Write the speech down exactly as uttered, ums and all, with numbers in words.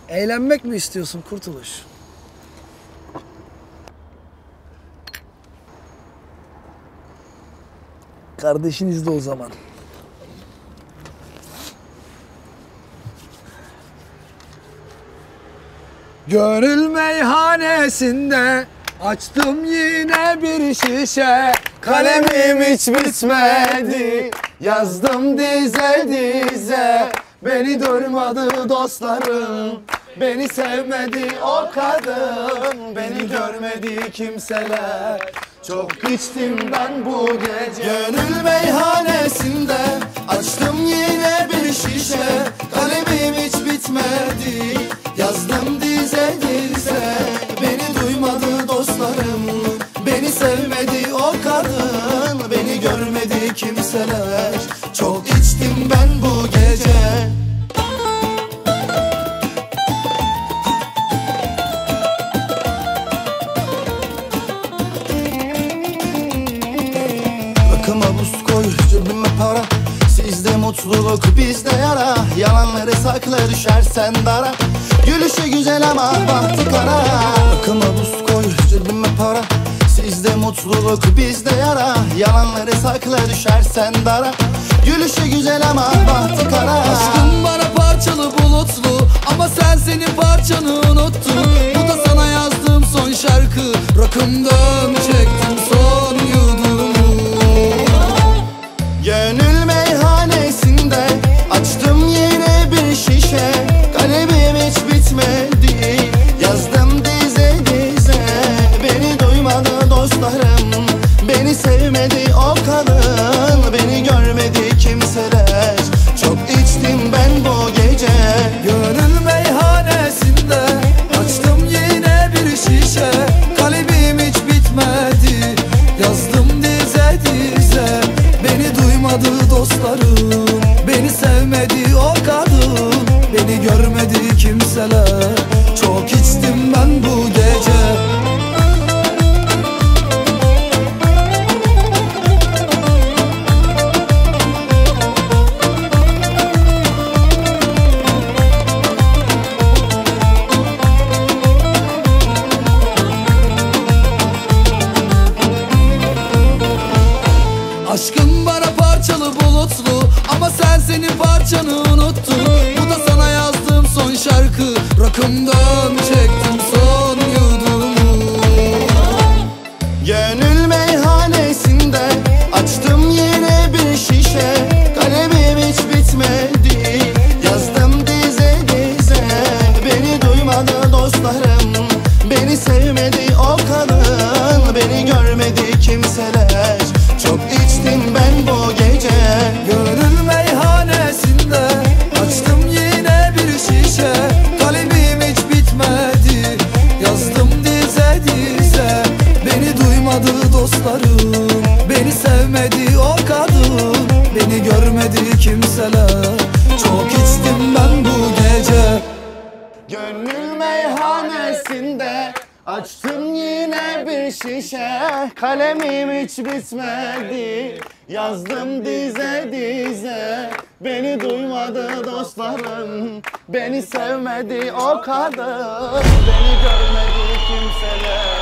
Eğlenmek mi istiyorsun Kurtuluş? Kardeşin izle o zaman. Gönül meyhanesinde açtım yine bir şişe. Kalemim hiç bitmedi, yazdım dize dize. Beni durmadı dostlarım, beni sevmedi o kadın. Beni görmedi kimseler, çok içtim ben bu gece. Gönül meyhanesinde açtım yine bir şişe. Kalemim hiç bitmedi, yazdım dize dize. Beni duymadı dostlarım, beni sevmedi o kadın. Beni görmedi kimseler, çok içtim ben bu gece. Rakıma buz koy, cebime para. Sizde mutluluk, bizde yara. Yalanları sakla, düşersen dara. Gülüşü güzel ama bahtı kara. Rakıma buz koy, cebime para. Sizde mutluluk, bizde yara. Yalanları sakla, düşersen dara. Gülüşü güzel ama bahtı kara. Aşkım bana parçalı bulutlu, ama sen senin parçanı unuttun. Bu da sana yazdığım son şarkı. Rakımdan çektim son yudumu. Gönül meyhanesinde açtım yine bir şişe. Kalemim hiç bitmedi, yazdım dize dize. Beni duymadı dostlarım, beni sevmedi o kadın. Beni görmedi kimseler, çok içtim ben bu gece. Gönül meyhanesinde açtım yine bir şişe. Kalemim hiç bitmedi, yazdım dize dize. Beni duymadı dostlarım, beni sevmedi o kadın. Beni görmedi kimseler, çok içtim ben bu gece. Aşkım bana parçalı bulutlu, ama sen senin parçanı unuttun. Bu da sana yazdığım son şarkı. Rakımdan çektim son yudumu. Gönül meyhanesinde açtım yine bir şişe. Kalemim hiç bitmedi, yazdım dize dize. Beni duymadı dostlarım, beni sevmedi o kadın. Beni görmedi kimseler, çok içtim ben bu gece. Gönül meyhanesinde açtım yine bir şişe. Kalemim hiç bitmedi, yazdım dize dize. Beni duymadı dostlarım, beni sevmedi o kadın. Beni görmedi kimseler, çok içtim ben bu gece. Gönül meyhanesinde açtım yine bir şişe. Kalemim hiç bitmedi, yazdım dize dize. Beni duymadı dostlarım, beni sevmedi o kadın. Beni görmedi kimseler.